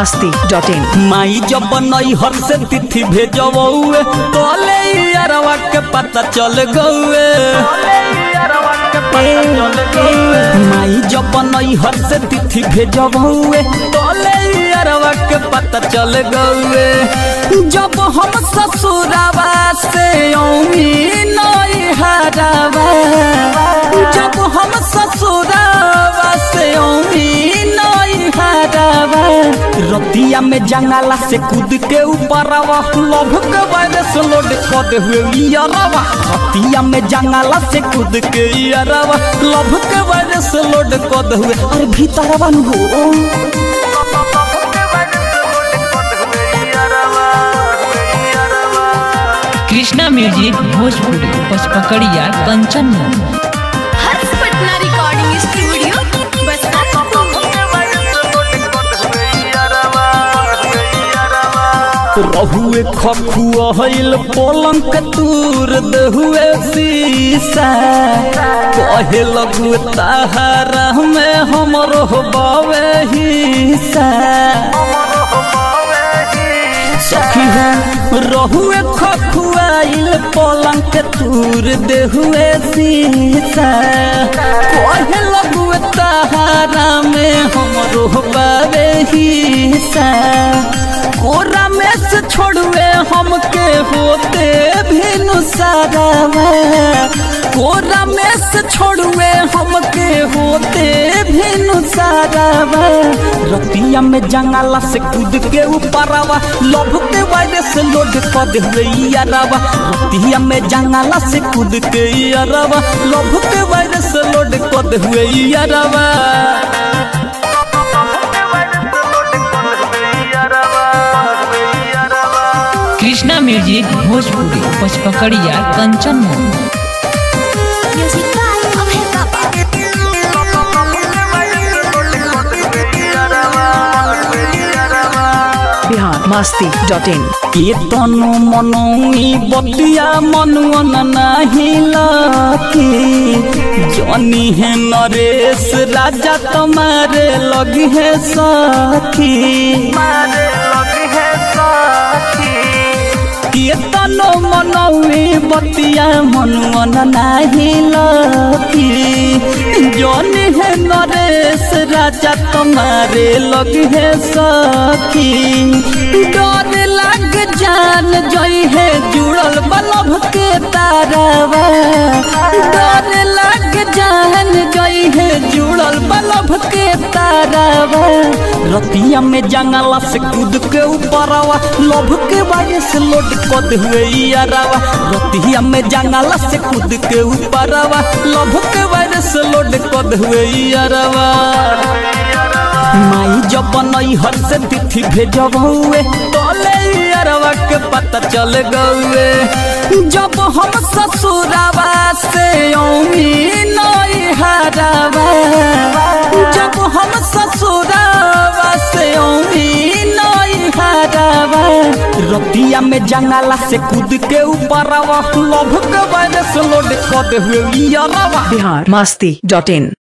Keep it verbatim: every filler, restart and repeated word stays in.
मस्ती dot इन। माई जब बनई हर से तिथि भेजबुए तोले यारवा के पता चल गए। माई जब बनई हर से तिथि भेजबुए तोले यारवा के पता चल गए। जब हम ससुरावा से औमी नई हरावा, जब हम ससुरावा से औमी नई हरावा, रतिया में जंगला से कूद के ऊपरवा लभ के वायरस लोड कर दे हुए यारवा। रतिया में जंगला से कूद के यारवा लभ के वायरस लोड कर दे हुए। अरे भीतरवा न हो Krishna music Bhojpuri Pachpakadiya Kanchan Harsh Patna recording studio रहुए खखुआइल पलंग के तूर देहुए शीशा, कहे लगुए ताहारा में हमरो बावे हिस्सा। सखी हो रहुए खखुआइल पलंग के तूर देहुए शीशा, कहे लगुए ताहारा में हमरो बावे हिस्सा। कोरा में से छोड़ुए हमके होते भी नुसारावा, कोरा में से छोड़ुए हमके होते भी नुसारावा। रतिया में जंगला से कूद के ऊपरवा लभ के वायरस लोड कर दे हुए यारवा। रतिया में जंगला से कूद के यारवा लभ के वायरस लोड कर दे हुए यारवा। Krishna music Bhojpuri Pachpakadiya Kanchan music by Abhay Baba. Bihar Masti dot in. ये तनु मनोई बतिया मनुअन नहीं लकी, जनी है नरेश राजा तुम्हारे लगी है सखी। ये तनु मनोई बतिया मनुअन नहीं लकी, जनी है नरेश राजा तुम्हारे लगी है सखी। डर लग जान जई है जुड़ल बलभ के तारावा, डर लग जान जई है जुड़ल बलभ के तारावा। रतिया में जंगला से कूद के ऊपरवा लभ के वायरस लोड कर हुए यारवा। रतिया में जंगला से कूद के ऊपरवा लभ के वायरस लोड कर हुए यारवा। माई जब बनई हर से तिथि भेजबुए तोले यारवा के पता चल गए। जब हम ससुरावा से औमी नई हरावा, जब हम ससुरावा से औमी नई हरावा, रतिया में जंगला से कूद के ऊपरवा लभ के वायरस लोड कर हुए यारवा। बिहार मस्ती डॉट इन।